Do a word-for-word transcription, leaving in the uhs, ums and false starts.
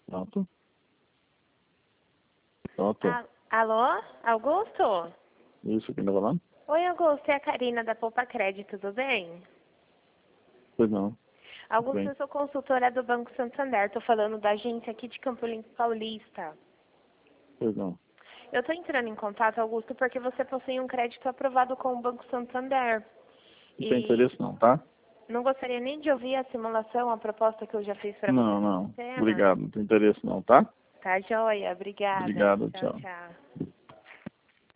Pronto. Pronto. A- Alô? Augusto? Isso, quem tá falando? Oi, Augusto. É a Karina da Poupa Crédito, tudo bem? Pois não. Tudo Augusto, bem. eu sou consultora do Banco Santander. Estou falando da agência aqui de Campo Limpo Paulista. Pois não. Eu estou entrando em contato, Augusto, porque você possui um crédito aprovado com o Banco Santander. Não tem E interesse não, tá? não gostaria nem de ouvir a simulação, a proposta que eu já fiz para você Não, no não. sistema? Obrigado. Não tem interesse não, tá? Tá joia, obrigada. Obrigado, Tchau, tchau. tchau.